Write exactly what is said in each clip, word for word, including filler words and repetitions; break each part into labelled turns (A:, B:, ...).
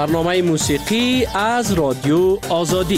A: برنامه موسیقی از رادیو آزادی.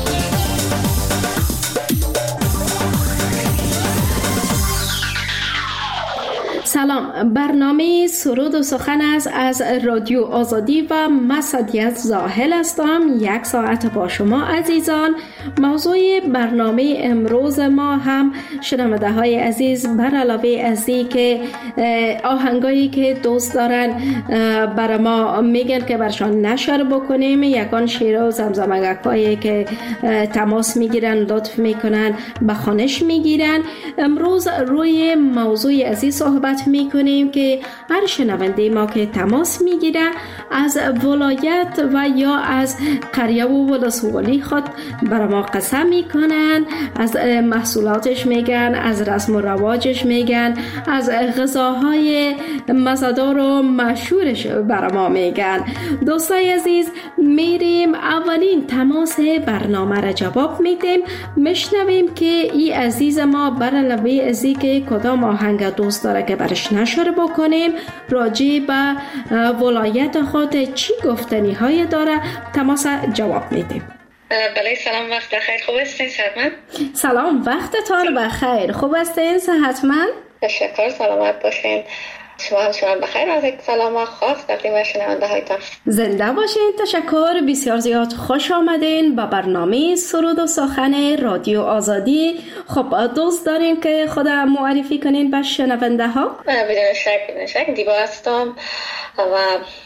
B: سلام، برنامه سرود و سخن است از رادیو آزادی و من صدیقه زاهل هستم. یک ساعت با شما عزیزان. موضوع برنامه امروز ما هم شنونده های عزیز بر علاوه از این که آهنگایی که دوست دارن بر ما میگن که برشان نشر بکنیم، یکان شیر و زمزمگکایی که تماس میگیرن، لطف میکنن، به خوانش میگیرن. امروز روی موضوع عزیز صحبت میکنیم که هر شنونده ما که تماس میگیره از ولایت و یا از قریه و ولسوالی خود برای ما قسم میکنن، از محصولاتش میگن، از رسم و رواجش میگن، از غذاهای مزه‌دار و مشهورش برای ما میگن. دوستای عزیز، میریم اولین تماس برنامه را جواب میدیم، میشنویم که این عزیز ما بر علاوه از این که کدام آهنگ دوست داره که برش نشر بکنیم، راجع به ولایت خود چی گفتنی های داره، تماس جواب میدیم.
C: بله، سلام، وقت بخیر. خوب هستین صحتمند؟
B: سلام، وقتتان بخیر. خوب هستین صحتمند؟
C: تشکر، سلامت باشین. شما هم شما بخیر. از یک سلام خاص تقدیم شنونده هایتان.
B: زنده باشین. تشکر، بسیار زیاد خوش آمدین به برنامه سرود و سخن رادیو آزادی. خب دوست دارین که خود معرفی کنین به شنونده ها؟
C: بدون شک بدون شک دیبا هستم و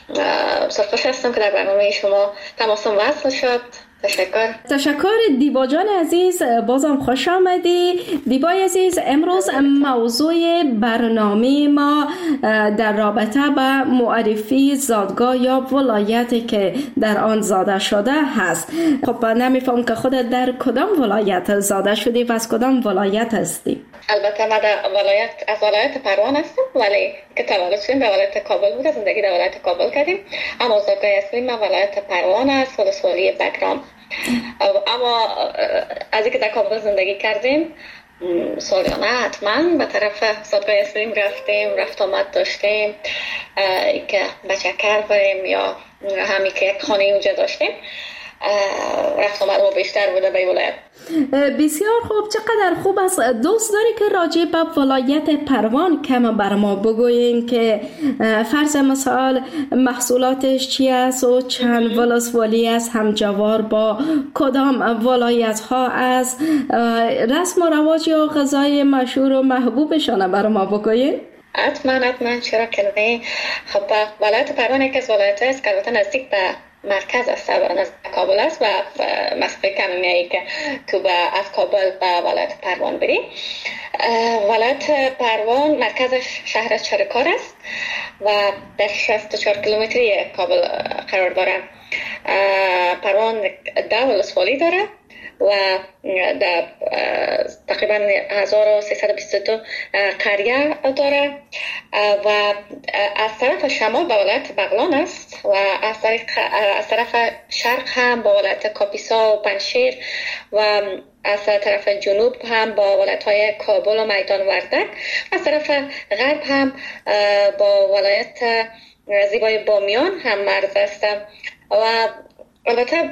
C: سرخوش هستم که در برنامه شما تماسم وصل شد. تشکر.
B: تشکر دیبا جان عزیز، بازم خوش آمدی. دیبا عزیز، امروز موضوع برنامه ما در رابطه به معرفی زادگاه یا ولایتی که در آن زاده شده هست. خب نمیفهم که خودت در کدام ولایت زاده شدی و از کدام ولایت هستی؟
C: البته من در ولایت از ولایت پروان هستم، ولی که تولد شدیم در ولایت کابل بود، زندگی در ولایت کابل کردیم، اما زادگاه اصلی من ولایت پروان است، ولسوالی بگرام. اما از اینکه در کابل زندگی کردیم سالیانه حتما به طرف زادگاه اصلیم رفتیم، رفت آمد داشتیم، که بچکر بریم یا همی که یک خانه اونجا داشتیم، رفت آمد ما بیشتر بوده به ولایت.
B: بسیار خوب، چقدر خوب است. دوست داری که راجع به ولایت پروان کم بر ما بگوییم که فرض مثال محصولاتش چی است و چند ولسوالی است، همجوار با کدام ولایت ها است، رسم و رواج یا غذای مشهور و محبوبشان بر ما بگوییم؟
C: حتما حتما، چرا که نه. خب ولایت پروان یکی از ولایت است که البته نزدیک به مرکز است، از کابل است و مسافه کمی ای که تو به از کابل به ولایت پروان بری. ولایت پروان مرکزش شهر چرکار است و در شصت و چهار کیلومتری کابل قرار داره. پروان ده ولسوالی داره و در تقریبا هزار و سیصد و بیست و دو قریه داره و از طرف شمال به ولایت بغلان است و از طرف, از طرف شرق هم با ولایت کاپیسا و پنشیر و از طرف جنوب هم با ولایت‌های کابل و میدان وردک، از طرف غرب هم با ولایت زیبای بامیان هم مرز است و البته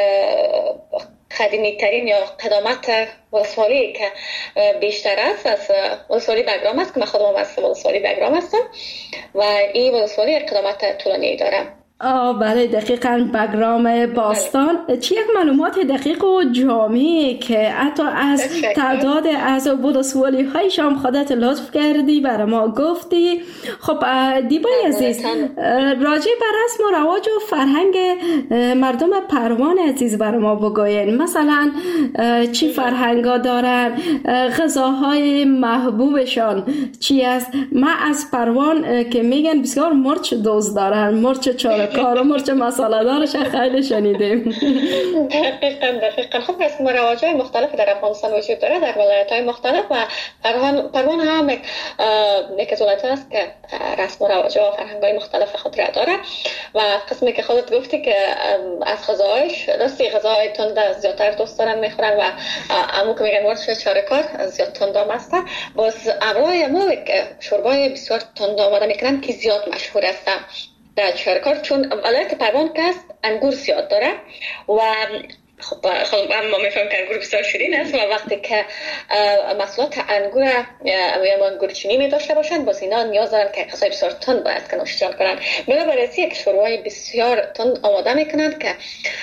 C: قدیمی ترین یا قدامت ولسوالی که بیشتر است از ولسوالی بگرام است که من خودم از ولسوالی بگرام هستم و این ولسوالی قدامت طولانی داره.
B: آه بله، دقیقاً بگرام باستان. بله. چی یک معلومات دقیق و جامعی که حتی از تعداد از ولسوالی هایش هم خودت لطف کردی برای ما گفتی. خب دیبای عزیز، راجع به رسم و رواج و فرهنگ مردم پروان عزیز برای ما بگوین. مثلا چی فرهنگا دارن، غذاهای محبوبشان چی است؟ من از پروان که میگن بسیار مرچ دوست دارن، مرچ چارکار و مرچ مساله دارش خیلی شنیدیم.
C: دقیقاً دقیقاً. خب رسم و رواج‌های مختلف در افغانستان وجود داره، در ولایت‌های مختلف و پروان پروان هم یک از ولایت است که رسم و رواج‌ها و فرهنگ‌های مختلف خود را داره و قسمی که خودت گفتی که از غذاهایش راستی غذاهای تند زیادتر دوست دارن میخورن و عمو که میگن مرچ چارکار زیاد تندام است، باز امروی عمو شوربای بسیار تند آماده میکنن که زیاد مشهور است در چارکار، چون ولایت پروان که است انگور زیاد داره و خب خب ما میفهمیم که انگور بسیار شیرین است و وقتی که محصولات انگور یا انگور چینی می داشته باشند باز اینا نیاز دارن که غذای بسیار تند باید که نوشیدن کنند. بنابراین یک شوربای بسیار تند آماده میکنند که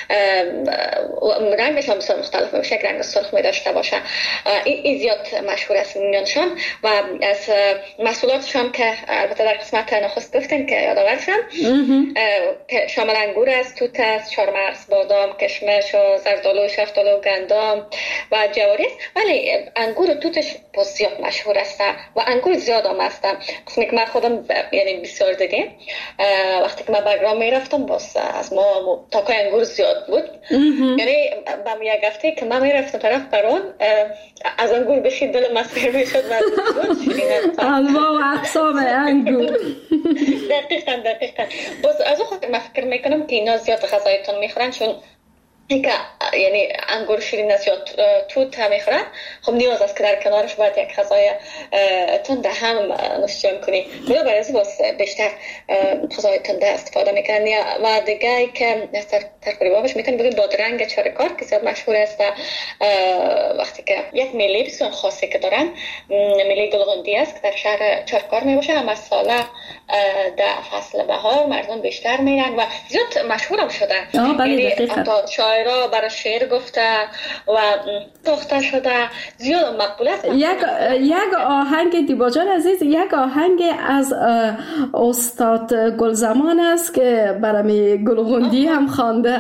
C: رنگش هم بسیار مختلف میشه، یک رنگ سرخ می داشته باشه. این زیاد مشهور است میانشان و از محصولاتشان که البته در قسمت نخست گفتن که یادآور شدم شامل انگور است، توت است، چهارمغز، بادام، کشمش و زردآلو، شفتالو، گندم و جواری است. ولی انگور و توتش زیاد مشهور است و انگور زیاد هم است. قسمی که من خودم یعنی بسیار دیدیم وقتی که من بگرام میرفتم باز از ما تاکای انگور زیاد بود. یعنی با یک هفته که من میرفتم طرف پروان از انگور بخید دل مسیر میشد و زیاد شیرین است.
B: انواع و اقسام انگور.
C: دقیقاً دقیقاً. باز از خود من فکر میکنم که اینا زیاد غذایتون میخورن چون که یعنی انگور شیرین است یا توت هم میخورن. خب نیاز است که در کنارش باید یک غذای تند هم نوشیدن کنی. بلا برای باز بیشتر غذای تند استفاده میکنن. و دیگه که در قریبابش میتونیم بگیم بادرنگ چارکار که زیاد مشهور است. وقتی که یک میله بسیار خاصی که دارن، میله گلغندی است که در شهر چارکار میباشه. اما ساله در فصل بهار مردم بیشتر میرن و زیاد مشهور هم شده. یعنی را برای شعر گفته و پخته شده زیاد مقبول است.
B: یک یک آهنگ دیبا جان عزیز، یک آهنگ از استاد گلزمان است که برای گلغندی هم خوانده.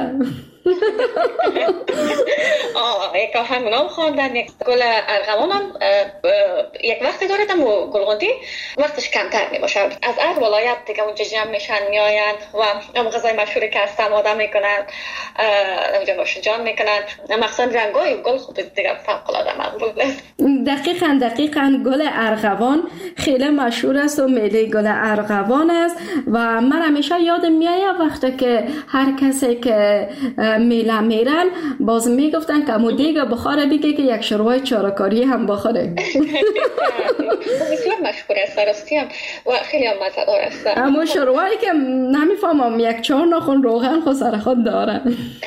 C: آه یک آهنگ نام خواندن، یک گل ارغوان هم یک وقتی داردم و گلغندی وقتش کمتر می باشه. از هر ولایت دیگه اونجا جمع میشن میاین و هم غذای مشهوری که هستم آدم میکنن اونجا نوشیجان میکنن. مخصوصا رنگای گل خوب دیگه فوق العاده مقبول است.
B: دقیقاً دقیقاً گل ارغوان خیلی مشهور است و میله گل ارغوان است و من همیشه یادم میاد وقتی که هر کسی که میله میرن باز میگفتن که امو دیگه بخوره بگه که یک شروع چارکاری هم بخوره.
C: بسیار مشهور است راستی هم و خیلی هم مزه‌دار است.
B: اما شروعی که نمیفهمم یک چهار ناخن روغن خود سر خود داره.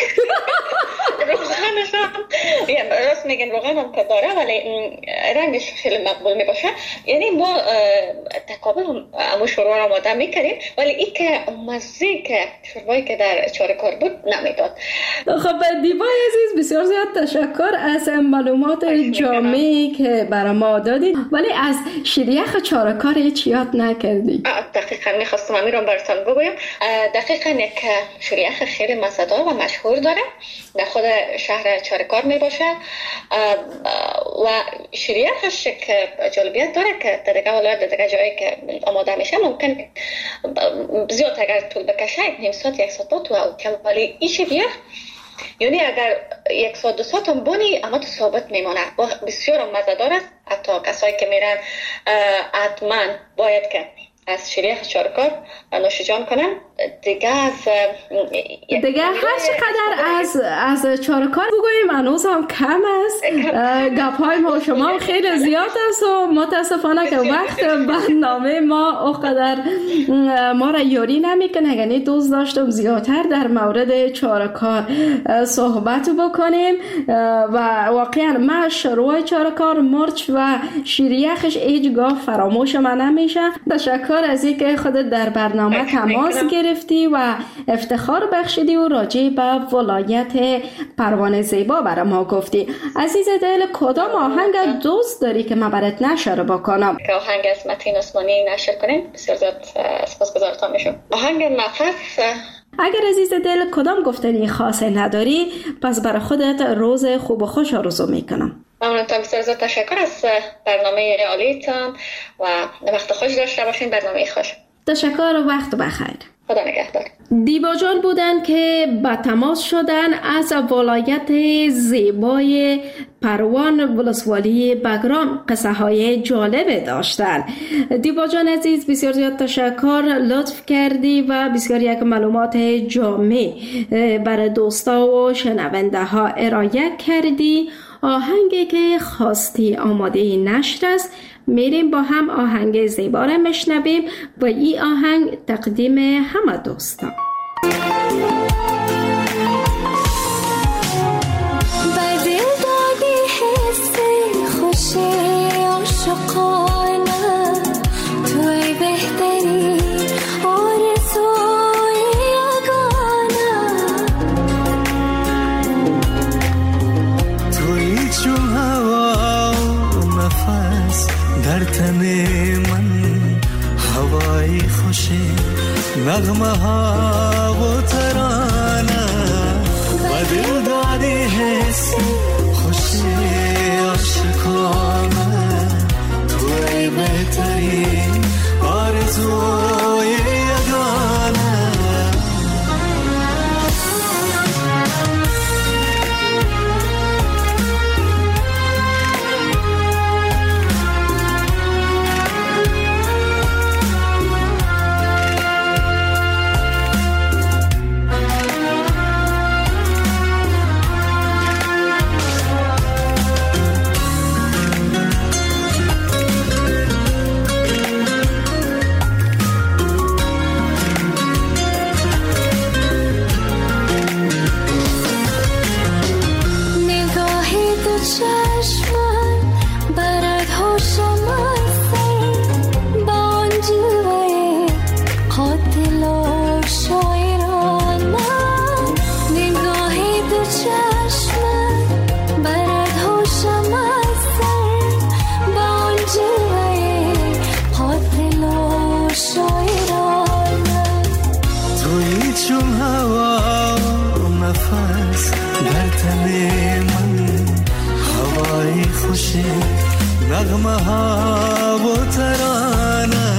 C: روغنش هم راست میگن روغن هم که داره ولی رنگش خیلی مقبول میباشه. یعنی ما تقابل همون شروع را آماده میکردیم ولی این که مزه که شروعی که در چارکار بود نمیداد.
B: خب دیبای عزیز بسیار زیاد تشکر از معلومات جامعی که برای ما دادید ولی از شیریخ چارکار هیچ یاد نکردی.
C: دقیقا میخواستم امیر رو براتون بگویم. دقیقا یک شیریخ خیلی مزه‌دار و مشهور داره در خود شهر چارکار می باشه و شیریخش که جالبیت داره که در دیگه ولایت در دیگه جایی که آماده میشه ممکن زیاد اگر طول بکشه نیم ساعت یک ساعت تو ولی این شیریخ یعنی اگر یک ساعت دو ساعت هم بونی اما تو ثابت میمونه و بسیار مزه‌دار است. حتی کسایی که میرن حتما باید که از شیریخ چارکار نوشیجان کنن. دیگه از
B: دیگه هر چقدر از از چارکار بگوییم هنوز هم کم است. گپ های ما شما خیلی زیاد است و متاسفانه که وقت برنامه ما اونقدر ما را یاری نمیکنه. یعنی دوست داشتم زیادتر در مورد چارکار صحبت بکنیم و واقعا ما شروع چارکار مرچ و شیریخش هیچگاه فراموش من نمیشه. تشکر از اینکه خودت در برنامه تماس گرفتی و افتخار بخشیدی و راجع به ولایت پروان زیبا برای ما گفتی. عزیز دل کدام آهنگ دوست داری که من برات نشر بکنم؟
C: آهنگ از متین عثمانی نشر کنین بسیار زیاد سپاسگزارتان میشم. آهنگ نفس.
B: اگر عزیز دل کدام گفتنی خاصی نداری پس برای خودت روز خوب و خوش آرزو میکنم.
C: ممنونتان بسیار زیاد. تشکر از برنامه عالیتان و وقت خوش داشته باشین. برنامه خوش.
B: تشکر و وقت بخیر.
C: خدا نگهدار.
B: دیبا جان بودن که با تماس شدن از ولایت زیبای پروان ولسوالی بگرام قصه های جالب داشتن. دیبا جان عزیز بسیار زیاد تشکر، لطف کردی و بسیار یک معلومات جامع برای دوستا و شنونده ها ارائه کردی. آهنگی که خواستی آماده نشر است. میریم با هم آهنگ زیبا را میشنویم و این آهنگ تقدیم همه دوستان.
D: بدل دادی حس خوش عاشقانه، توی بهتری آرزوی یگانه،
E: توی چون هوا و نفس در تن من، هوای خوشی نغمه ها و ترانه، بدل دادی حس خوشی عاشقانه، توی بهترین آرزوی یگانه. نغمه ها و ترانه،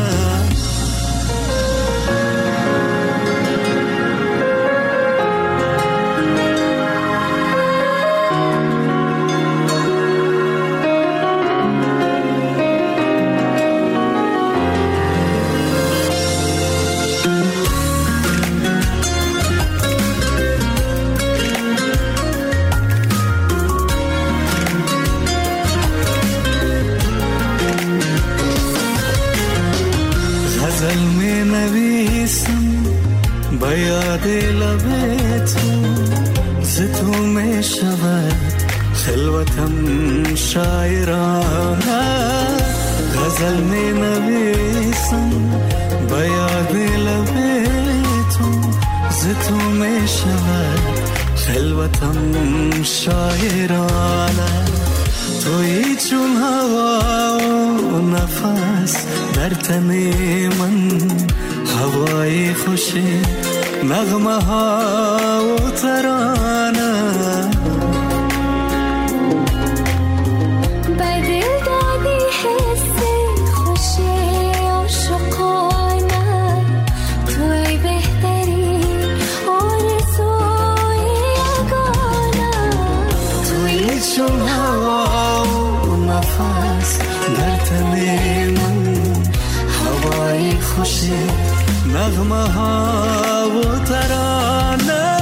E: به یاد لب تو ز تو می شود خلوتم شاعرانه، غزل می نویسم به یاد لب تو ز تو می شود خلوتم شاعرانه، توی چون هوا و نفس در تن من، هوای خوشی نغمه ها و ترانه،
D: بدل دادی حس خوشی عاشقانه، توی بهتری آرزوی یگانه،
E: توی چون هوا و نفس در تن من، هوای خوشی نغمه ها و ترانه.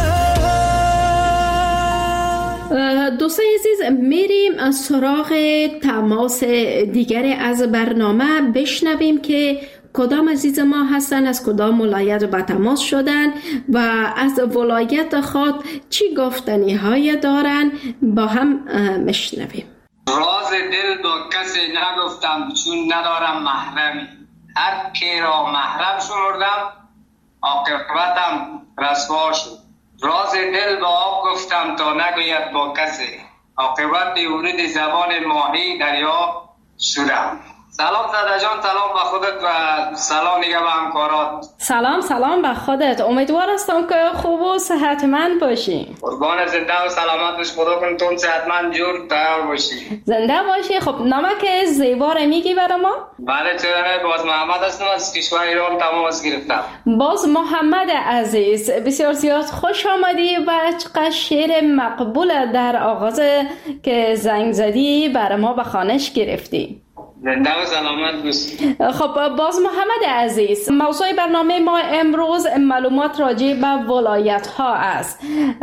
B: دوستان عزیز، میریم از سراغ تماس دیگری از برنامه، بشنویم که کدام عزیز ما هستن، از کدام ولایت به تماس شدن و از ولایت خود چی گفتنی های دارن، با هم میشنویم.
F: راز دل با کسی نگفتم چون ندارم محرمی، هر کی را محرم شمردم عاقبتم رسوا شد. راز دل با آب گفتم تا نگوید با کسی، عاقبت ورود زبان ماهی دریا شدم. سلام زده جان، سلام به خودت و سلام دیگه به همکارات.
B: سلام سلام به خودت، امیدوار هستم که خوب و صحتمند باشی.
F: قربان زنده و سلامت باش، خدا کنه تو صحتمند جور تیار باشی.
B: زنده باشی. خب نمک زیبا را میگی برای ما؟
F: بله چرا، باز محمد هستم، از کشور ایران تماس گرفتم.
B: باز محمد عزیز، بسیار زیاد خوش آمدی و چقدر شعر مقبول در آغاز که زنگ زدی برای ما به خوانش گرفتی.
F: زنده و سلامت دوست.
B: خب باز محمد عزیز، موضوع برنامه ما امروز معلومات راجع به ولایت ها است.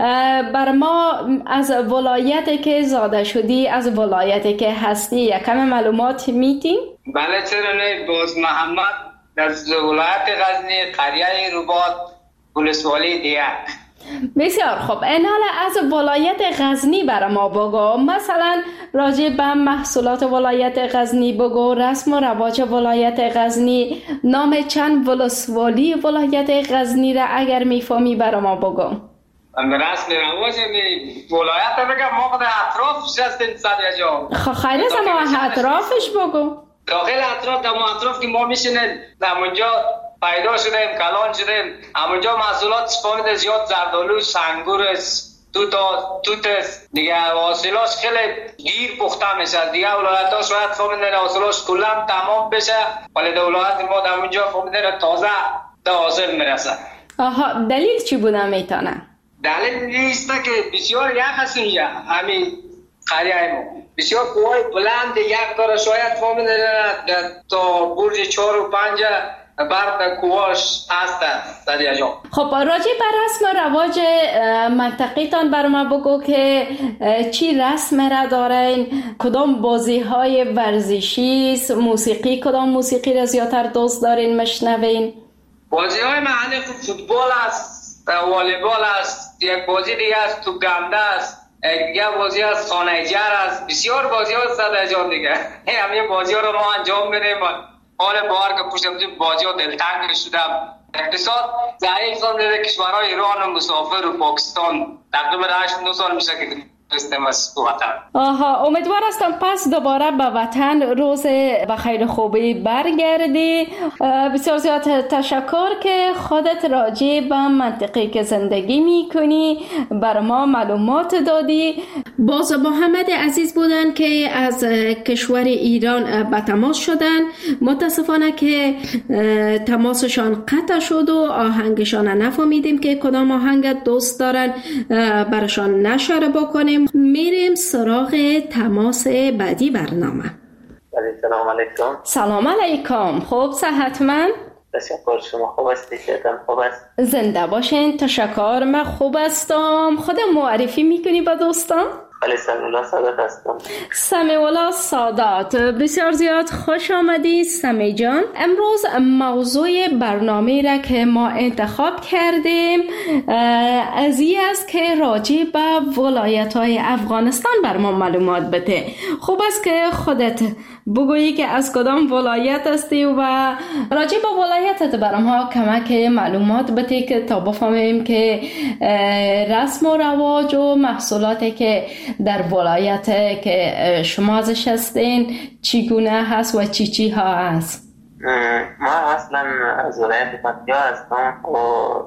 B: بر ما از ولایتی که زاده شدی، از ولایتی که هستی یکم معلومات میدین؟
F: بله چرا نه. باز محمد از ولایت غزنی، قریه رباط، ولسوالی دیگه.
B: بسیار خوب. انال از ولایت غزنی بر ما بگو، مثلا راجع به محصولات ولایت غزنی بگو، رسم و رواج ولایت غزنی، نام چند ولسوالی ولایت غزنی را اگر میفهمی بر ما بگو.
F: رسم رواج ولایت بگم ما خود اطرافش هستیم صدر جا.
B: خیلی از ما اطرافش بگو.
F: داخل اطراف در ما اطراف که ما میشنیم در اونجا پیدا شدیم، کلان شدیم. همونجا محصولات فهمیده زیاد زردالو، سنگور است، توت توت است دیگه. حاصلاش خیلی دیر پخته میشه دیگه. ولایت‌ها شاید فهمیده حاصلاش کلا تمام بشه، ولی در ولایت ما در اونجا فهمیده تازه تا حاصل میرسه.
B: آها، دلیل چی بوده میتونه؟
F: دلیل نیست که بسیار یخ هست اینجا. همین قریه ما بسیار کوهای بلند یک داره، شاید فهمیده تا برج چهار و پنج برد کوهاش هست در جا.
B: خب راجع به رسم و رواج منطقی تان بر ما بگو که چی رسم را دارین، کدام بازی های ورزشی، موسیقی، کدام موسیقی را زیادتر دوست دارین مشنوین؟
F: بازی های محلی فوتبال است، والیبال است، یک بازی دیگه است تو گنده است، دیگه بازی است خانه‌جر است، بسیار بازی ها است در جا دیگه. همین بازی ها رو ما انجام میدیم. حال بار که پشتم بازی ها دلتنگ شدم. اقتصاد ضعیف شده. کشورهای ایران و مسافر و پاکستان تقریبا هشت نه سال میشه که رستم از وطن.
B: آها، امیدوار هستم پس دوباره به وطن روز بخیر خوبی برگردی. بسیار زیاد تشکر که خودت راجع به منطقه که زندگی میکنی بر ما معلومات دادی. باز محمد عزیز بودن که از کشور ایران به تماس شدن. متاسفانه که تماسشان قطع شد و آهنگشان نفهمیدیم که کدام آهنگ دوست دارن برشان نشر بکنیم. میریم سراغ تماس بعدی برنامه.
G: سلام علیکم.
B: سلام علیکم. خوب صحتمند؟
G: تشکر، شما خوب هستی؟ شدم خوب است.
B: زنده باشین. تشکر، من خوب هستم. خودم معرفی میکنی با دوستان؟
G: بله، سمیولا سادات هستم.
B: سمیولا سادات، بسیار زیاد خوش آمدی سمی جان. امروز موضوع برنامه را که ما انتخاب کردیم از این است که راجع به ولایت های افغانستان بر ما معلومات بده. خوب است که خودت بگویی که از کدام ولایت هستی و راجع به ولایتت بر ما کمک معلومات بده که تا بفهمیم که رسم و رواج و محصولاتی که در ولایت که شما ازش هستین چگونه هست و چی چی ها هست.
G: ما اصلا از ولایت پکتیا هستم و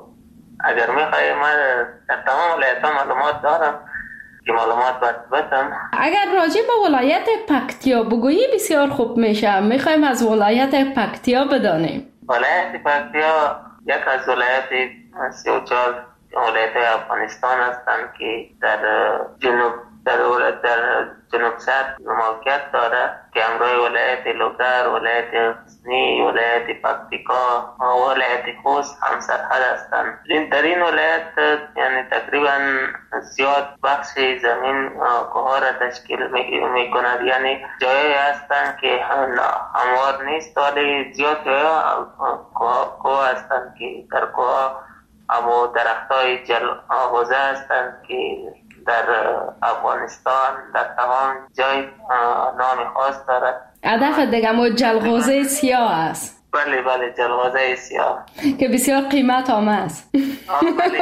G: اگر میخوایی من در تمام ولایت ها معلومات دارم که معلومات بتم.
B: اگر راجع به ولایت پکتیا بگویی بسیار خوب میشه. میخوایم از ولایت پکتیا بدانیم.
G: ولایت پکتیا یک از ولایت سی و چهار ولایت افغانستان هستند که در جنوب در ولایت در جنوب شرق موقعیت داره که همراه ولایت لوگر، ولایت غزنی، ولایت پکتیکا و ولایت خوست هم سرحد هستند. این در این ولایت یعنی تقریبا زیاد بخش زمین کوه را تشکیل می کند، یعنی جایی هستند که هموار نیست ولی زیاد جایی کوه هستند که در کوه اما درختای جل آغوزه هستند که در افغانستان در تمام جای نام خاص دارد.
B: هدف دیگه ما جلغوزه سیاه است.
G: بله بله، جلغوزه سیاه
B: که بسیار قیمت آمه است.
G: بله،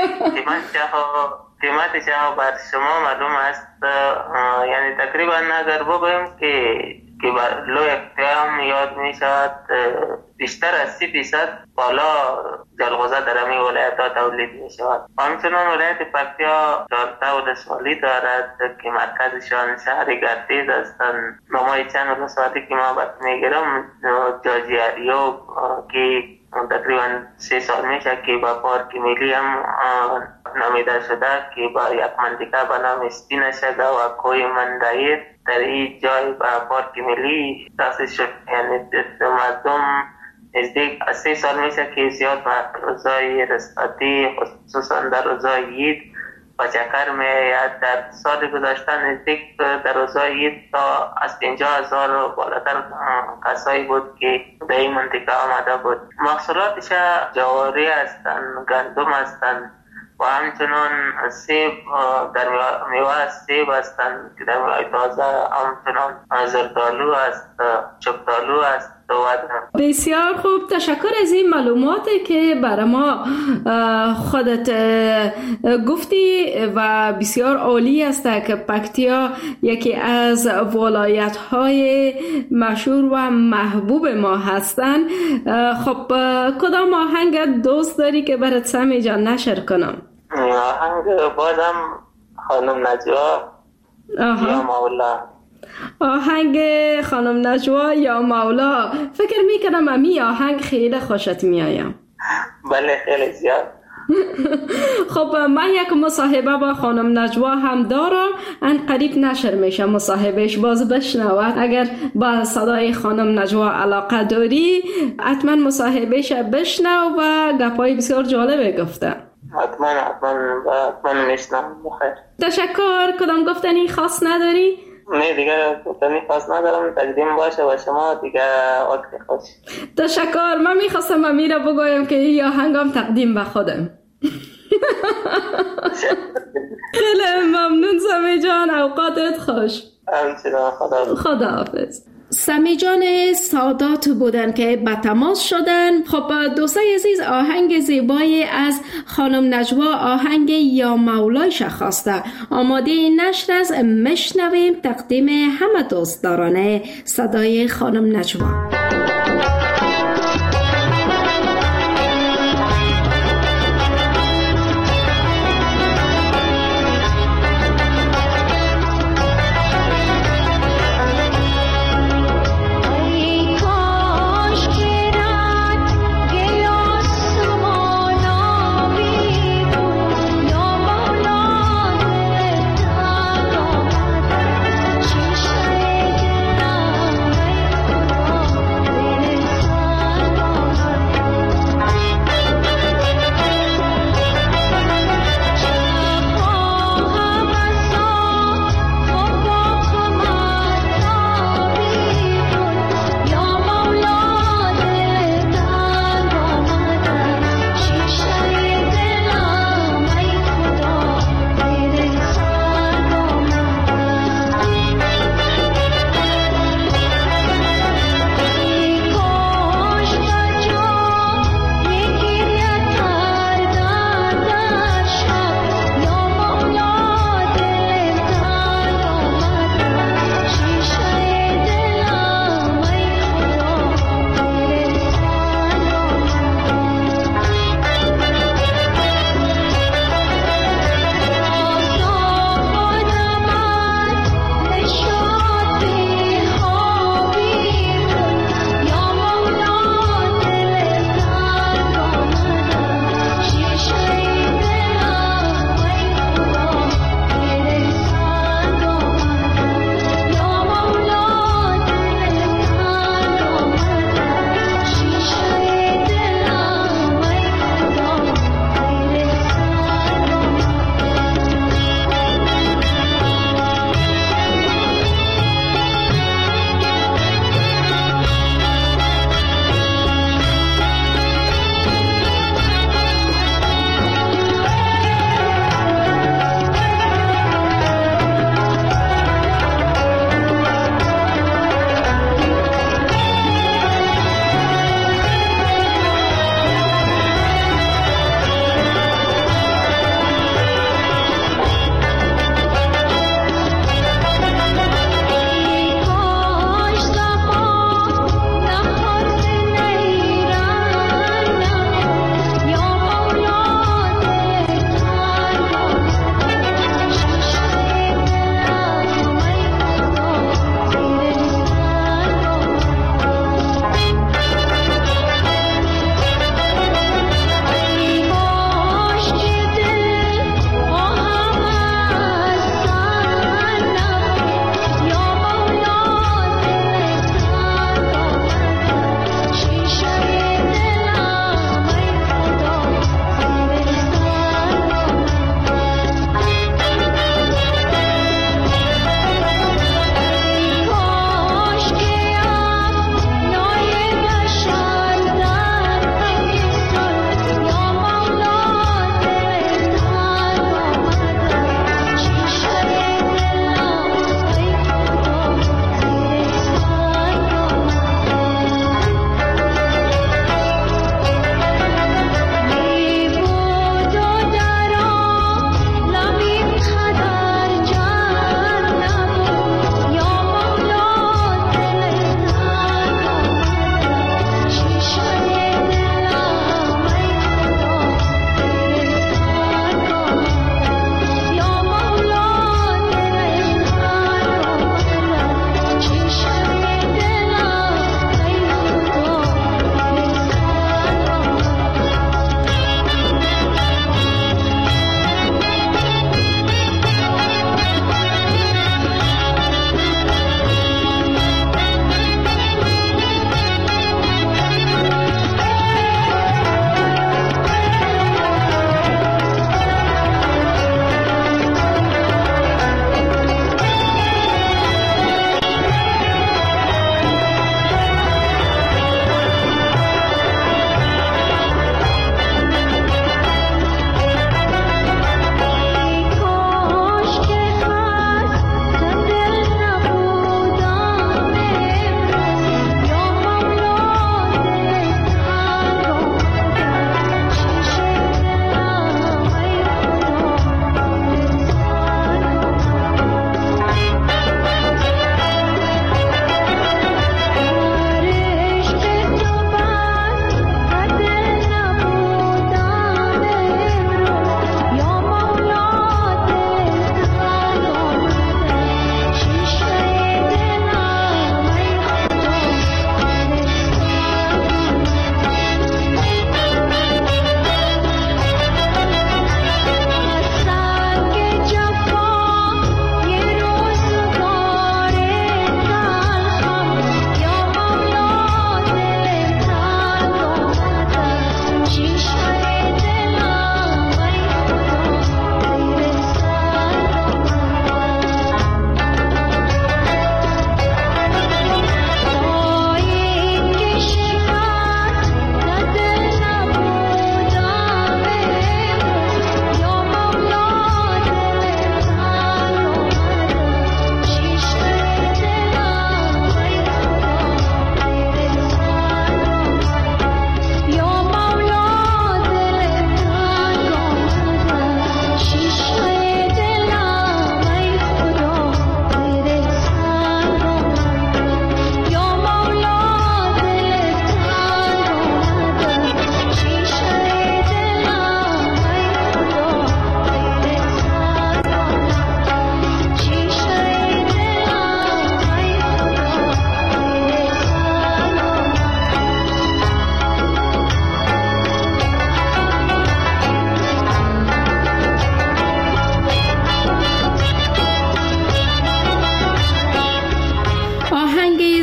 G: قیمتش ها بر شما معلوم است. یعنی تقریبا اگر بگویم که که لو اقتیام یاد می شود بیشتر از سی فیصد بالا جلغوزه در همین ولایت ها تولید می شود. همچنان ولایت پکتیا چهارده ولسوالی دارد که مرکزشان شهر گردیز هستند. نمای چند ولسوالی که ما بات می گیرم جاجیاریو که تقریبا سه سال میشه که با پارک ملی هم نامیده شده که با یک منطقه به نام سپینشگه و کوی مندایر در این جای و پارک ملی تاسیس شد. یعنی مردم نزدیک از سه سال میشه که زیاد روزای رسالتی خصوصا در روزای عید و چکر میاد. در سال گذشته نزدیک در روزای عید تا از پنجاه هزار بالاتر کسایی بود که در این منطقه آمده بود. محصولاتش جواری هستند، گندم هستند و همچنان سیب، در میوه سیب هستند که در میوه تازه، همچنان زردالو است، شفتالو است.
B: بسیار خوب، تشکر از این معلوماتی که برای ما خودت گفتی و بسیار عالی است که پکتیا یکی از ولایت‌های مشهور و محبوب ما هستند. خب کدام آهنگ دوست داری که برات سمی جان نشر کنم؟
G: آهنگ بازم خانم نجوا یا مولا.
B: آهنگ خانم نجوا یا مولا. فکر میکنم امی آهنگ خیلی خوشت میایم.
G: بله خیلی زیاد.
B: خب من یک مصاحبه با خانم نجوا هم دارم، ان قریب نشر میشه مصاحبهش، باز بشنوید. اگر با صدای خانم نجوا علاقه داری حتما مصاحبهش بشنو و گپای بسیار جالبه گفته.
G: حتما حتما حتما میشنم. بخیر.
B: تشکر. کدام گفتنی خاص نداری؟
G: نه دیگه گفتنی خاص ندارم. تقدیم باشه و شما دیگه وقت خوش.
B: تشکر. من میخواستم امیره بگویم که این آهنگم تقدیم به خودم. خیلی ممنون سمی جان، اوقاتت خوش.
G: همچنان. خدا
B: خدا حافظ. سمی جان سادات بودن که به تماس شدن. خب دوستای عزیز، آهنگ زیبایی از خانم نجوا، آهنگ یا مولایش خواسته. آماده نشر از مشنویم تقدیم همه دوستداران صدای خانم نجوا.
D: Oh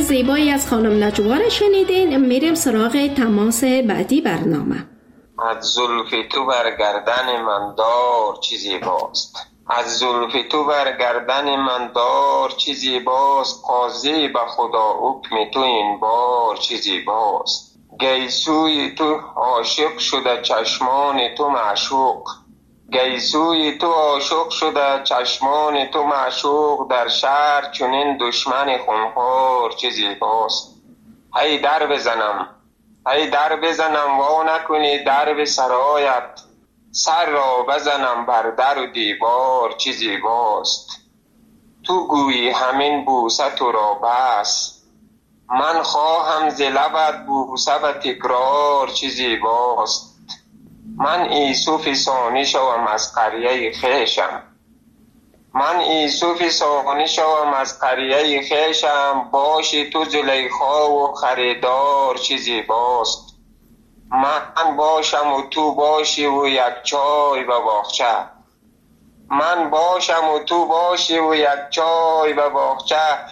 B: زیبایی از خانم نجوار شنیدین. میریم سراغ تماس بعدی برنامه.
H: از زلف تو بر گردن من دار چه زیباست، از زلف تو بر گردن من دار چه زیباست، قاضی به خدا حکم تو این بار چه زیباست. گیسوی تو عاشق شده چشمان تو معشوق، گیسوی تو عاشق شده چشمان تو معشوق، در شهر چنین دشمن خونخوار چه زیباست. هی در بزنم هی در بزنم وا نکنی در به سرایت، سر را بزنم بر در و دیوار چه زیباست. تو گویی همین بوسه تو را بس، من خواهم ز لبت بوسه و تکرار چه زیباست. من ایسوف ثانی شوم از قریه خویشم، من ایسوف ثانی شوم از قریه خویشم، باشی تو زلیخا و خریدار چه زیباست. من باشم و تو باشی و یک چای و باغچه، من باشم و تو باشی و یک چای و باغچه،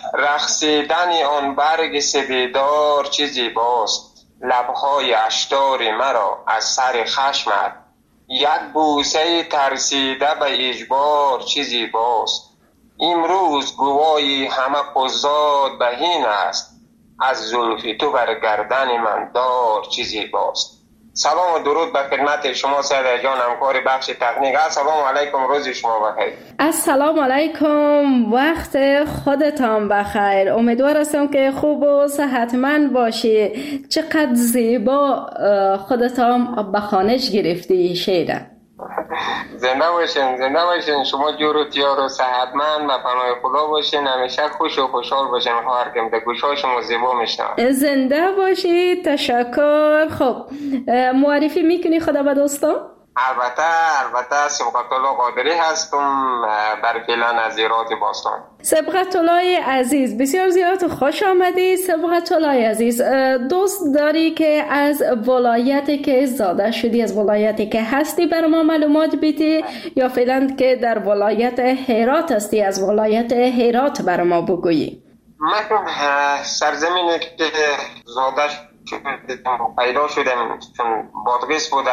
H: رقصیدن آن برگ سبیدار چه زیباست. لبهای اشتار مرا از سر خشمت، یک بوسه ترسیده به اجبار چه زیباست. امروز گواهی همه قضات به این است، از زلف تو بر گردن من دار چه زیباست. سلام و درود به خدمت شما سعید جان، همکار بخش تکنیک. السلام علیکم، روز شما بخیر.
B: السلام علیکم، وقت خودتان بخیر. امیدوار هستم که خوب و صحتمند باشی. چقدر زیبا خودتان به خوانش گرفتی شعر.
H: زنده باشین، زنده باشین. شما جور و تیار و صحتمند و پناه خدا باشین. همیشه خوش و خوشحال باشین. خواهر کم ده گوشای شما زیبا میشنم.
B: زنده باشی. تشکر. خب معرفی میکنی خدا به دوستان؟
H: البته البته سبقت الله قادری هستم، بر فعلا از ایرات باستان.
B: سبقت الله عزیز، بسیار زیاد خوش آمدی. سبقت الله عزیز، دوست داری که از ولایتی که زاده شدی، از ولایتی که هستی بر ما معلومات بدی، یا فعلا که در ولایت هرات هستی از ولایت هرات بر ما بگویی؟
H: من سرزمینی که زاده پیدا شدم چون بادغیس بوده،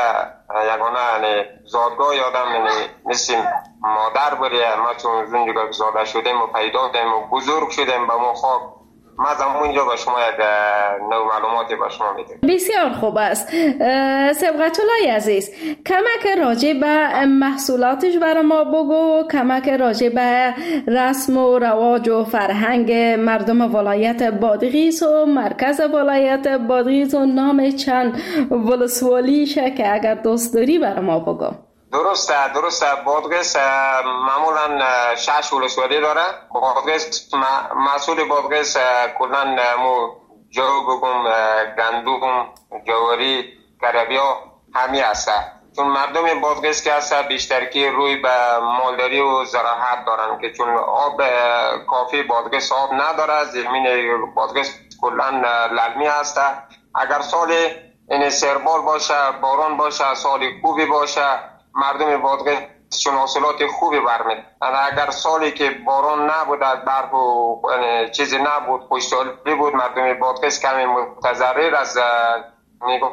H: یگانه زادگاه یادم مثل مادر بوده. ما چون زنجگاه زاده شدیم و پیدا شدیم و بزرگ شدیم به ما خاک، ما از اونجا به شما یک نو معلوماتی به شما میدیم.
B: بسیار خوب است. سبقت الله عزیز، کمک راجع به محصولاتش برای ما بگو، کمک راجع به رسم و رواج و فرهنگ مردم ولایت بادغیس و مرکز ولایت بادغیس و نام چند ولسوالیشه که اگر دوست داری برای ما بگو.
H: درسته درسته. بادغیس معمولا شش ولسوالی داره. بادغیس مسئول بادغیس کلن مو جو بگم گندوم، جواری، کربیا همی هسته. چون مردم بادغیس که هسته بیشتر که روی به مالداری و زراعت دارن که چون آب کافی بادغیس آب نداره. زمین بادغیس کلن للمی هسته. اگر سال این سربال باشه، باران باشه، سال خوبی باشه، مردم بادغیس چون حاصلات خوبی برمید. اگر سالی که باران نبود، برف و چیزی نبود، خشکسالی بود، مردم بادغیس کمی متضرر از نگاه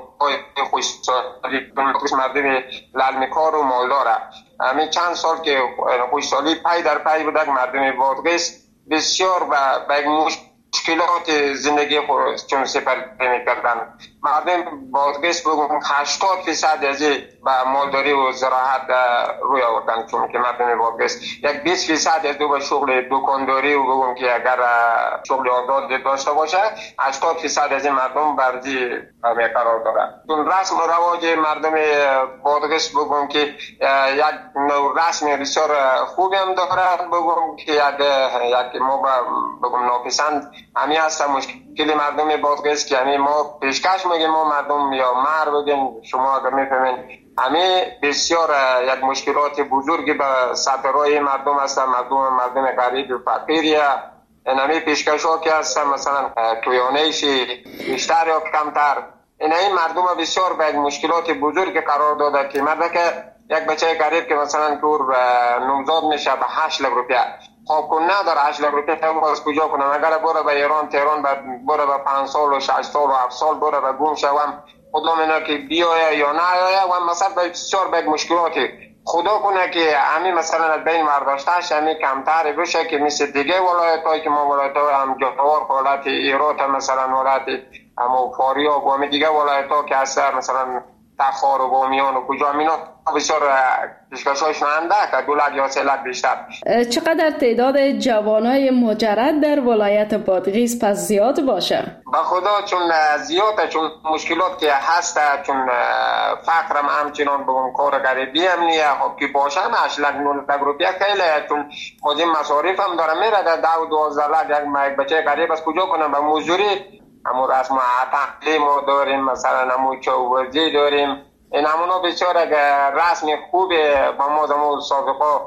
H: خشکسالی، مردم للمیکار و مالداره. همین چند سال که خشکسالی پی در پی بود، مردم بادغیس بسیار به یک مشکلات زندگی خود چون سپری میکردن. مردم بادغیس بگم هشتاد فیصد از به مالداری و زراعت روی آوردن، چون که مردم بادغیس یک بیست فیصد از دو به شغل دکانداری و بگم که اگر شغل آزاد داشته باشه، هشتاد فیصد از مردم برزی قرار داره. چون رسم و رواج مردم بادغیس بگم که یک نوع رسم بسیار خوبی هم داره. بگم که یک یک ما بگم ناپسند همی هست مشکل مردم بادغیس که همی ما پیشکش میگیم، ما مردم یا مر بگیم، شما اگر میفهمین همی بسیار یک مشکلات بزرگی به سطرهای مردم هست. مردم مردم غریب و فقیریه. این همی پیشکش ها که هست مثلا تویانهشی بیشتر یا کمتر، این این مردم بسیار به یک مشکلات بزرگی قرار داده که مرده که یک بچه غریب که مثلا دور نمزاد میشه به هشت لک روپیه، خب کن نداره هشت لاک روپیه از کجا کنم؟ اگر برو به ایران تهران برو به پنج سال و شش سال و هفت سال برو به گم شوم خدا اینا که بیایه یا نه آیه و مثلا بسیار باید مشکلاتی خدا کنه که همین مثلا از بین مرداشتش همین کمتر بشه که مثل دیگه ولایت هایی که ما ولایت های هم جوار ولایت ایرات مثلا ولایت هم فاریاب و همین دیگه ولایت ها که اثر مثلا تخار و بامیان و کجا مینا بسیار پیشکش‌هایشون اندک دو لک یا سه لک بیشتر.
B: چقدر تعداد جوانای مجرد در ولایت بادغیس پس زیاد باشه؟
H: به خدا چون زیاده، چون مشکلات که هست، چون فقرم همچنان بگم کار غریبی هم نیه خب که باشه هم هشت لک نه لک روپیه خیلی، چون خودی مصارف هم داره میره در دو دوازده لک یک بچه غریب از کجا کنم به مزدوری همون رسم تعلیم ما داریم، مثلا همون چوبرزی داریم، این همونا بسیار رسم خوبه با ما زمان سابقا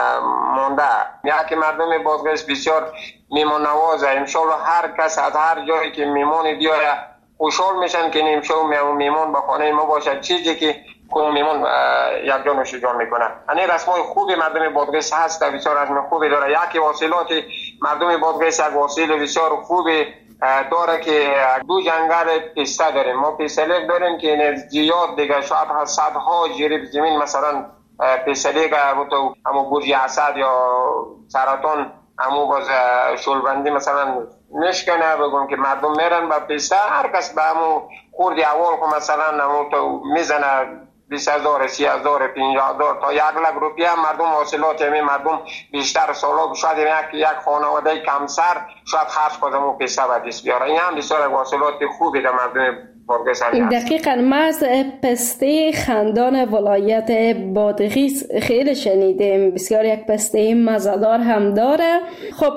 H: مونده. یکی مردم بادغیس بسیار میمون نوازه، امشالله هر کس از هر جایی که میمونی بیاره خوشحال میشن که امشال میمون با خانه ما باشه، چیزی که کنون میمون یک جان و شجان میکنه. یعنی رسمای خوبی مردم بادغیس هست، بسیار رسم خوبی داره. یکی واصلاتی مردم بادغیس یک واصل بسیار خوبی داره که دو جنگل پیسته داریم، ما پیسته داریم که زیاد دیگه شاید صدها جریب زمین مثلا پیسته که همون برج اسد یا سرطان همون باز شلبندی مثلا نشکنه بگم که مردم میرن با پیسته، هر کس به همون خوردی اول که مثلا همون تو میزنه بیست هزار، سی هزار، پنجاه هزار تا یک لک روپیه مردم حاصلات همین مردم بیشتر سالا شاید یک یک خانواده کمسر شاید خرج کنه و پیسه و دست بیاره. این هم بسیار حاصلات خوبی در مردم بادغیس هست.
B: دقیقاً ما از پسته خندان ولایت بادغیس خیلی شنیدیم، بسیار یک پسته مزه‌دار هم داره. خب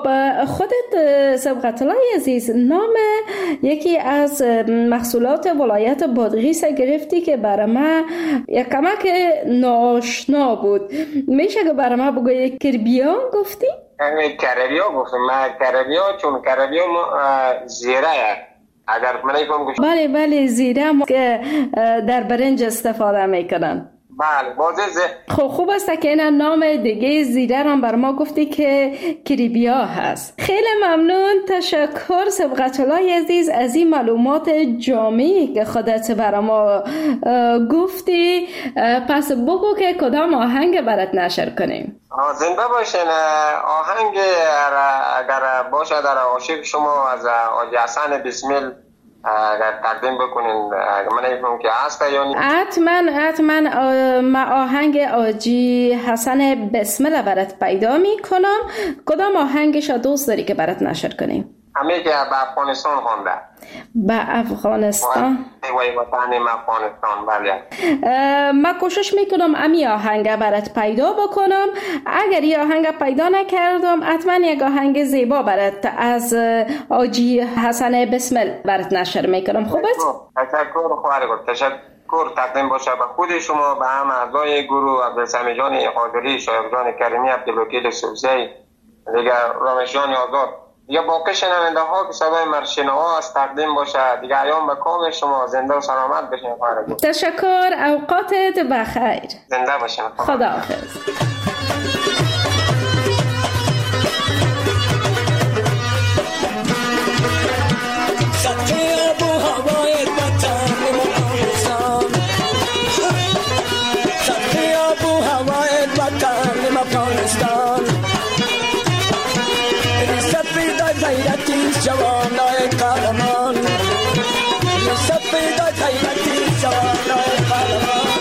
B: خودت سبقت الله عزیز نام یکی از محصولات ولایت بادغیس گرفتی که برای ما یک کمک ناشنا بود، میشه که برای ما بگویی کربیان گفتی؟
H: کربیا گفتم، من کربیا چون کربیا زیره اگر من ایکم گوش
B: بله بله زیره که در برنج استفاده میکنن.
H: بله بازه ز...
B: خب خوب است که این نام دیگه زیره را بر ما گفتی که کریبیا هست. خیلی ممنون، تشکر سبقت الله عزیز از این معلومات جامعی که خودت بر ما گفتی. پس بگو که کدام آهنگ برات نشر کنیم.
H: زنده باشین. آهنگ اگر باشه در عاشق شما از آجی حسن بسمل اگر تقدیم بکنین من ایفون که هست یا نی؟
B: حتما حتما ما آهنگ آجی حسن بسمل برات پیدا میکنم. کدام آهنگش دوست داری که برات نشر کنیم؟
H: همه که به افغانستان خونده.
B: به افغانستان؟
H: وای وطن افغانستان. بله
B: من کوشش میکنم امی آهنگ برات پیدا بکنم. اگر یه آهنگ پیدا نکردم حتما یک آهنگ زیبا برات از آجی حسن بسمل برات نشر میکنم. خوبه؟
H: تشکر خواهر گفت. تشکر تقدیم باشه به خود شما، به هم اعضای گروه عبدالسمی جان قادری، شایق جان کریمی، عبدالوکیل سبزی، دیگه رامش جان آزاد، یا باقی شنونده ها که صدای مرشنه ها از تقدیم باشه. دیگه ایام به کام شما زنده و سلامت بشین خواهر گفت.
B: تشکر، اوقاتت بخیر.
H: زنده باشین.
B: خداحافظ.
I: جوانای قهرمان سپیدای غیرتی جوانای قهرمان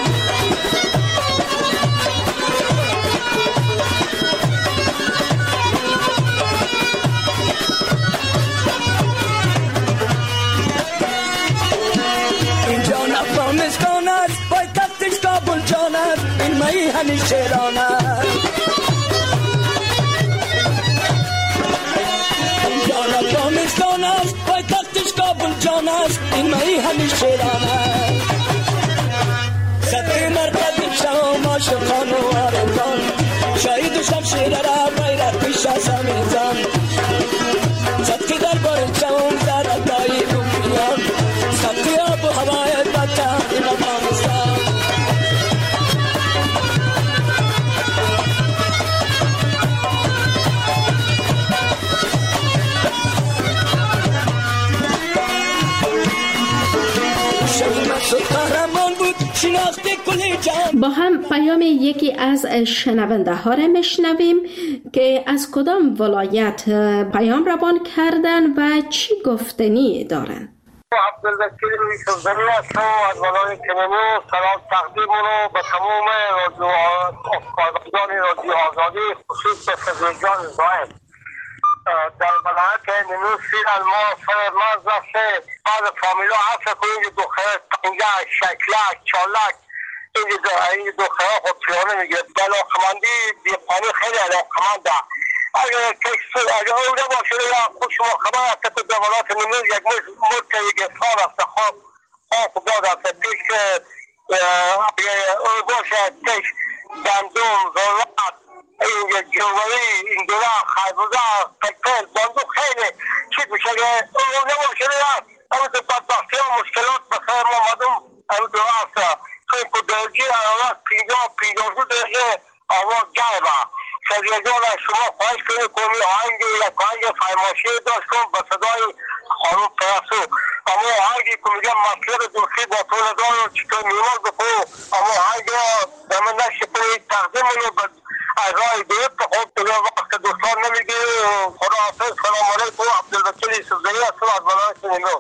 I: اینجا افغانستان است، پایتختش کابل جان است، این میهن شیران است. افغانستان است، پایتختش کابل جان است، این میهن شیران است. صدقه مرقد شام عاشقان و عارفان، شهید و شمشیر را بیرق پیش از همیزان. صدقه در بار شام زردای روحیان، صدقه آب و هوای وطن این افغانستان.
B: با هم پیام یکی از شنونده ها را میشنویم که از کدام ولایت پیام روان کردن و چی گفتنی دارند.
J: عبدالوکیل یوسفزئی هستم از ولایت کنونو. سلام تقدیم رو به تمام کارگردان رادیو آزادی، خصوص به فضلجان زاهد در ولایت نینوسی. ما فرماز رفته بعد فامیلا هست کنید دختر تنگه شکلک چالک این دختر خود پیانه میگه علاقمندی بیقانی خیلی علاقمنده. اگر کسی اگر اون نباشه یا خود شما خبر هست که در ولایت نینوز یک مرد که یک سال هست خواب خواب داد هست پیش که اون باشه پیش گندم ذرات این جواری این دولا خیبوزه پکل بندو خیلی چیز میشه که اون نباشه یا اما تو بدبختی ها مشکلات بخیر ما مدوم اما دو هست توی کدرجی آواز پیدا پیدا دو درجه آواز جایبه سریعجان شما خواهش کنید کنی آهنگی یک آهنگ فرماشی داشت کن به صدای خانم پرسو اما آهنگی که میگم مطلب دوستی با طول دار رو چطور نیمال بکو اما آهنگ را دمه نشی کنید تقدیم رو از رای دوید که خود دیگه وقت دوستان نمیگی خدا حافظ. سلام علیکم. عبدالوکیل یوسفزئی هستم از ولایت نینو.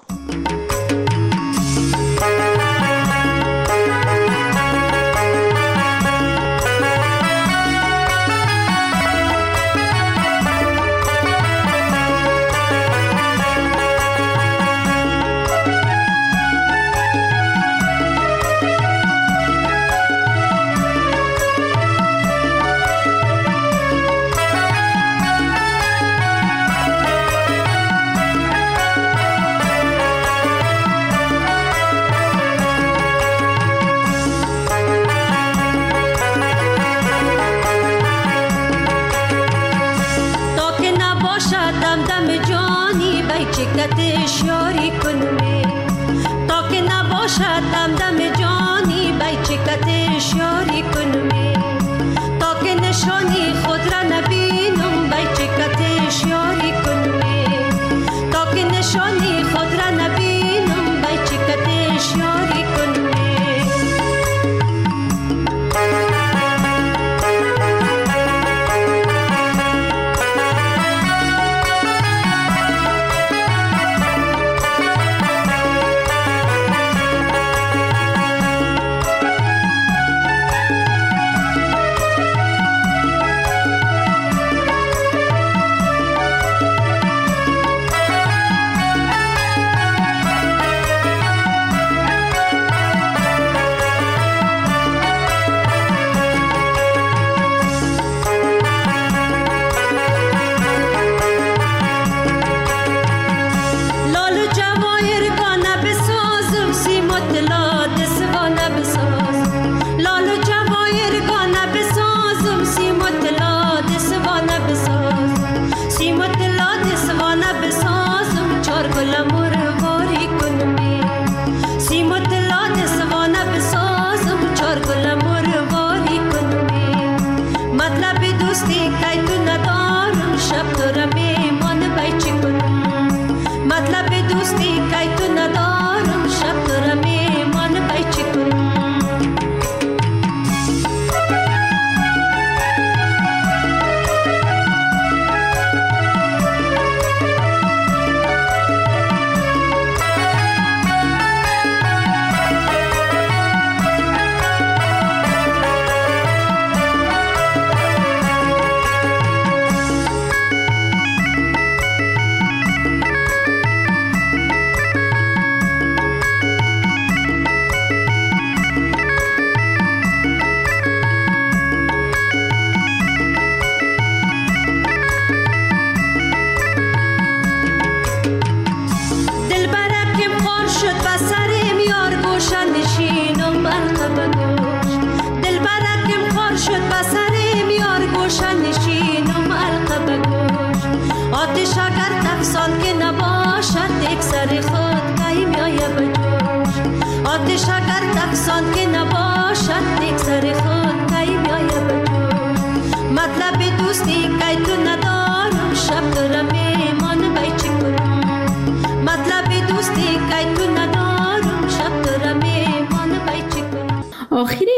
K: چکتش یاری کنه تا که نباشد دم دم جانی بی چکتش یاری کنه تا که نشانی خود را نبینم بی چکتش یاری کنه تا که نشانی خود را نبینم بی چکتش یاری کنه.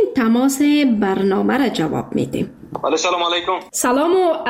B: تماس برنامه را جواب میدیم.
L: بله سلام علیکم.
B: سلام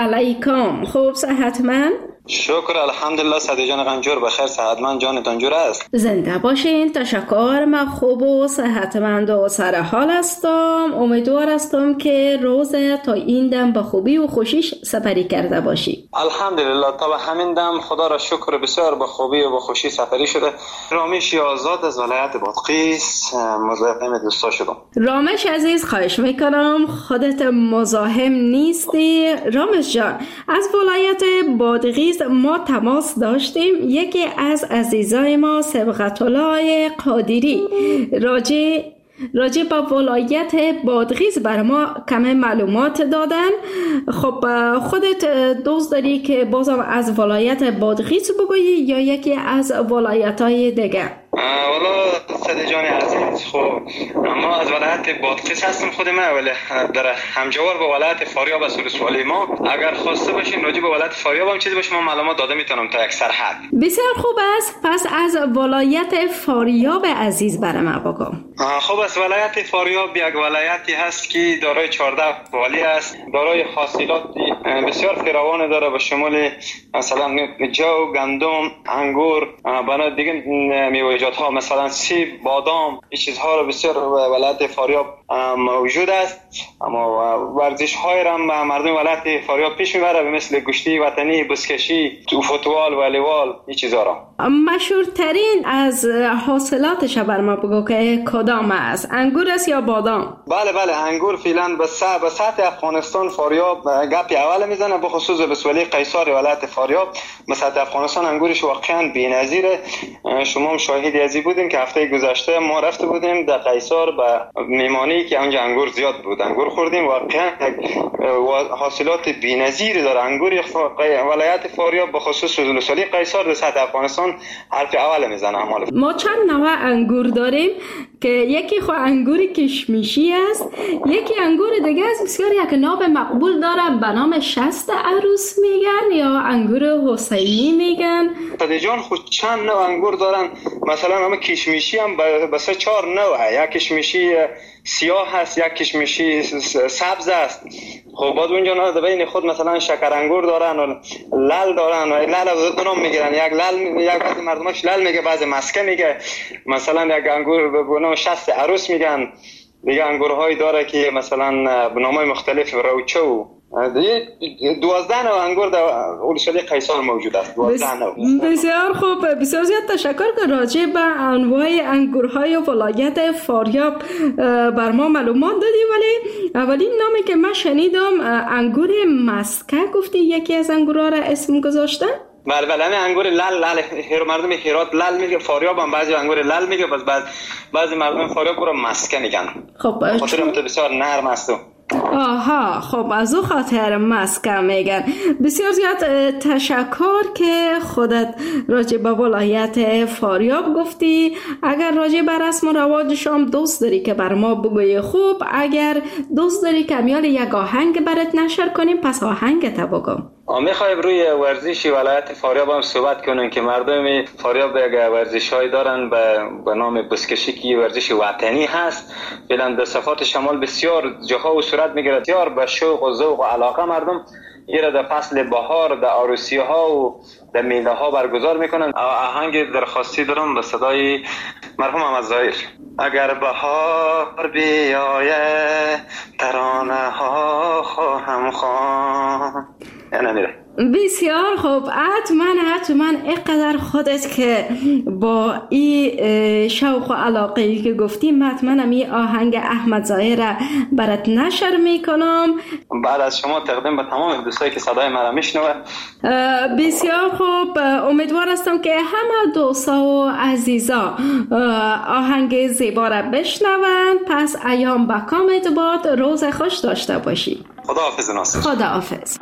B: علیکم. خوب صحتمند؟
L: شکر الحمدلله. صدی جان غنجور بخیر، صحتمند جانتان جور است؟
B: زنده باشین. تشکر. من خوب و صحتمند و سر حال هستم. امیدوار هستم که روز تا این دم به خوبی و خوشیش سپری کرده باشی.
L: الحمدلله تا به همین دم خدا را شکر بسیار به خوبی و به خوشی سپری شده. رامش آزاد از ولایت بادغیس مزاحم دوستا شدم.
B: رامش عزیز خواهش میکنم خودت مزاحم نیستی. رامش جان از ولایت بادغیس ما تماس داشتیم. یکی از عزیزای ما سبقت الله قادری راجع راجع به ولایت بادغیس بر ما کمی معلومات دادن. خب خودت دوست داری که بازم از ولایت بادغیس بگویی یا یکی از ولایت‌های دیگه؟
L: والا صدی جان عزیز، خب ما از ولایت بادغیس هستم خود ما، ولی در همجوار با ولایت فاریاب است سوالی ما. اگر خواسته باشین راجع به ولایت فاریاب هم چیزی به شما معلومات داده میتونم تا یک سرحد.
B: بسیار خوب است. پس از ولایت فاریاب عزیز برای ما بگو.
L: خب از ولایت فاریاب یک ولایتی هست که دارای چهارده والی است، دارای حاصلات بسیار فراوان داره به شمول مثلا جو، گندم، انگور، بنا دیگه میوه‌جات ها مثلا سیب، بادام، این چیزها رو بسیار ولایت فاریاب موجود است. اما ورزش های را مردم ولایت فاریاب پیش میبره مثل گشتی وطنی، بزکشی، فوتبال، والیبال، این چیزها را.
B: مشهورترین از حاصلاتش بر ما بگو که کدام است؟ انگور است یا بادام؟
L: بله بله انگور فعلا به سطح افغانستان فاریاب گپی اول میزنه، به خصوص به سولی قیصار ولایت فاریاب به سطح افغانستان انگورش واقعا بی‌نظیره. شما هم شاهدی ازی بودیم که هفته گذشته ما رفته بودیم در قیصار به میمانی که اونجا انگور زیاد بود، انگور خوردیم. واقعا حاصلات بی‌نظیری داره انگور ولایت فاریاب به خصوص سولی قیصار به سطح افغانستان حرف اول میزنه. اعمال
B: ما چند نوع انگور داریم که یکی خو انگور کشمیشی است، یکی انگور دیگه است بسیار یک نام مقبول داره به نام شست عروس میگن یا انگور حسینی میگن.
L: صدی جان خود چند نوع انگور دارن، مثلا همه کشمیشی هم به سه چهار نوعه. یک کشمیشی سیاه هست، یک کشمیشی سبز است. خب بعد اونجا نه بین خود مثلا شکر انگور دارن و لال دارن و لال از دو نام میگیرن. یک لال، یک بعضی مردماش لال میگه، بعضی مسکه میگه. مثلا یک انگور به نام شست عروس میگن. دیگه انگورهایی داره که مثلا به نامای مختلف روچه و دوازده نوع انگور در اولشالی قیصار موجود است. دوازده نوع.
B: بسیار خوب. بسیار زیاد تشکر که راجع به انواع انگورهای ولایت فاریاب بر ما معلومات دادی. ولی اولین نامی که من شنیدم انگور مسکه گفتی یکی از انگورها را اسم گذاشتن؟
L: بله بله همه انگور لال لال هر مردم هرات لال میگه، فاریاب هم بعضی انگور لال میگه، بس بعض بعضی مردم فاریاب رو مسکه میگن.
B: خب
L: خاطر مت بسیار نرم است.
B: آها خب از او خاطر مسکه میگن. بسیار زیاد تشکر که خودت راجع به ولایت فاریاب گفتی. اگر راجع به رسم و رواجش هم دوست داری که بر ما بگوی خوب، اگر دوست داری که میال یک آهنگ برات نشر کنیم پس آهنگ تا بگم.
L: میخوایم روی ورزش ولایت فاریاب هم صحبت کنیم که مردم فاریاب یک ورزش‌هایی دارن به به نام بزکشی که ورزش وطنی هست. فعلا در صفات شمال بسیار جاها و صورت میگیره. بسیار به شوق و ذوق و علاقه مردم ایره در فصل بهار در عروسی ها و در میله ها برگزار میکنن. آهنگ درخواستی دارم به صدای مرحوم احمد ظاهر. اگر بهار بیایه ترانه ها خواهم خواند. یعنی میره.
B: بسیار خوب. حتما حتما اینقدر خودت که با این شوق و علاقه که گفتیم حتما می آهنگ احمد ظاهر را برات نشر میکنم.
L: بعد از شما تقدیم به تمام دوستایی که صدای مرا میشنوه.
B: بسیار خوب. امیدوار هستم که همه دوستا و عزیزا آهنگ زیبا را بشنون. پس ایام با کامت باد. روز خوش داشته باشی.
L: خداحافظ ناصر.
B: خداحافظ.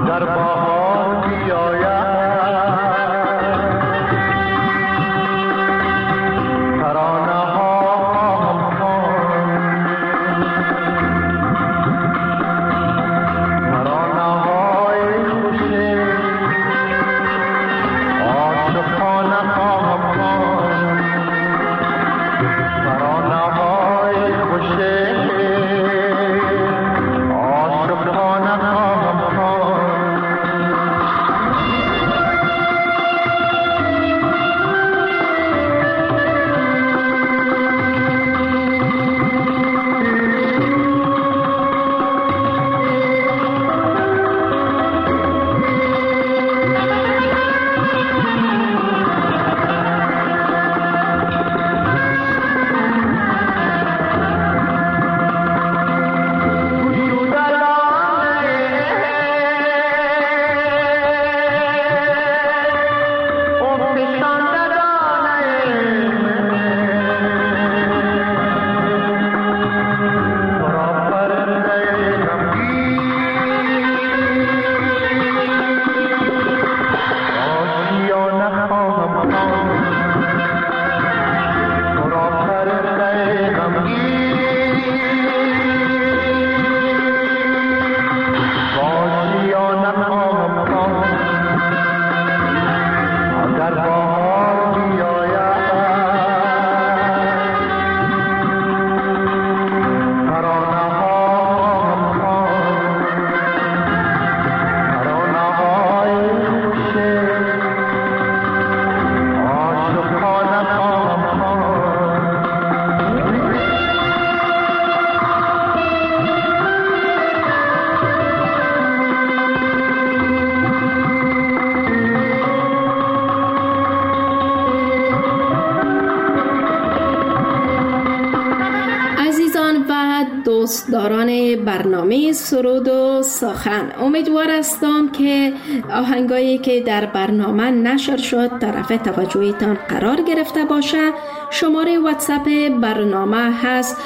B: دوستداران برنامه سرود و سخن، امیدوار هستم که آهنگایی که در برنامه نشر شد طرف توجهتان قرار گرفته باشه. شماره واتساپ برنامه هست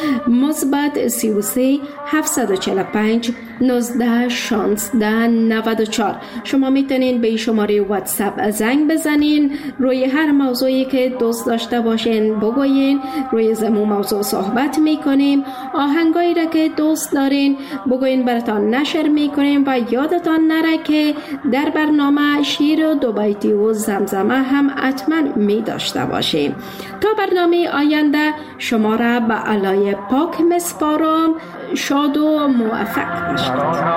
B: مثبت سی و سه هفتصد و چهل و پنج نوزده شانزده نود و چهار. شما میتونین به شماره واتساپ زنگ بزنین، روی هر موضوعی که دوست داشته باشین بگوین، روی زمو موضوع صحبت میکنیم. آهنگایی را که دوست دارین بگوین براتان نشر میکنیم و یادتان نره که در برنامه شیر و دو بیتی و زمزمه هم حتما می داشته باشیم. تا برنامه آینده شما را به علای پاک مسپارم. شاد و موفق باشید.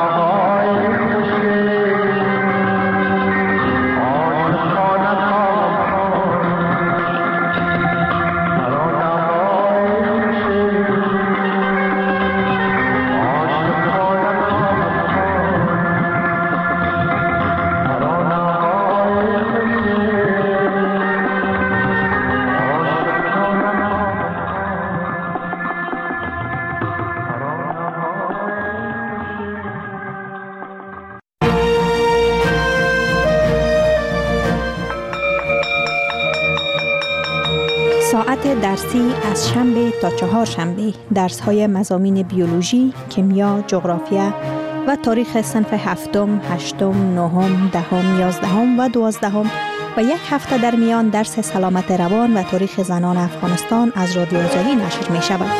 M: ساعت درسی از شنبه تا چهار شنبه درس های مضامین بیولوژی، کیمیا، جغرافیا و تاریخ صنف هفتم، هشتم، نهم، دهم، یازدهم و دوازدهم و یک هفته در میان درس سلامت روان و تاریخ زنان افغانستان از رادیو آزادی نشر می شود.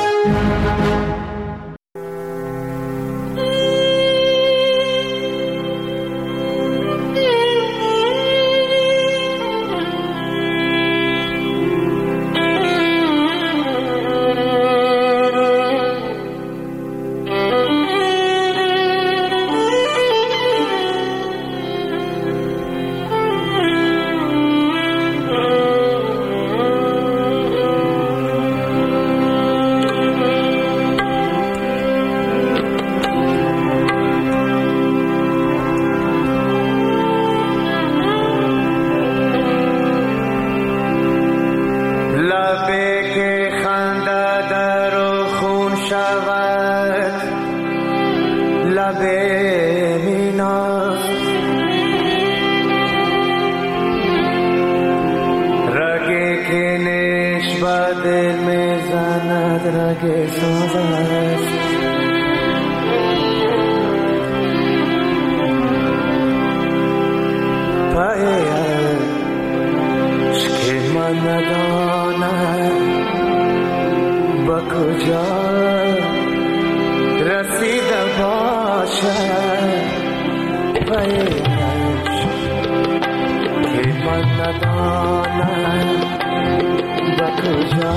E: ندانم به کجا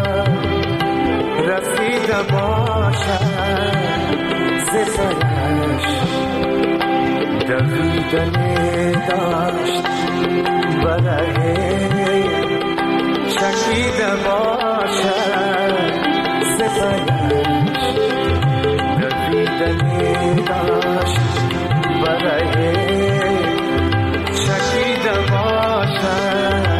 E: رسیده باشد ز سرش دویدنی داشت برای چکیده باشد ز سرش دویدنی داشت برای چکیده باشد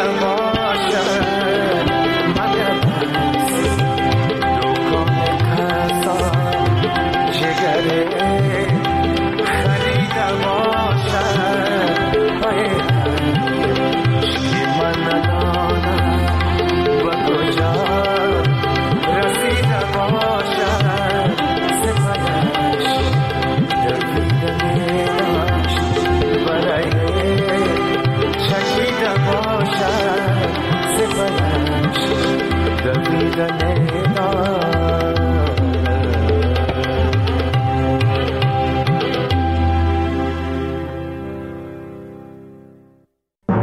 E: نباشد